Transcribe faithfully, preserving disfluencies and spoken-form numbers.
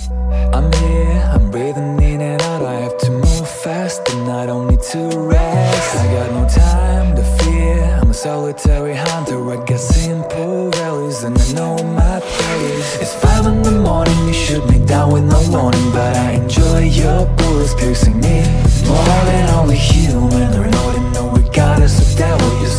I'm here, I'm breathing in and out. I have to move fast and I don't need to rest. I got no time to fear, I'm a solitary hunter. I got simple values and I know my place. It's five in the morning, you shoot me down with no warning, but I enjoy your bullets piercing me more than only human. Or know to know we got us, so devil, you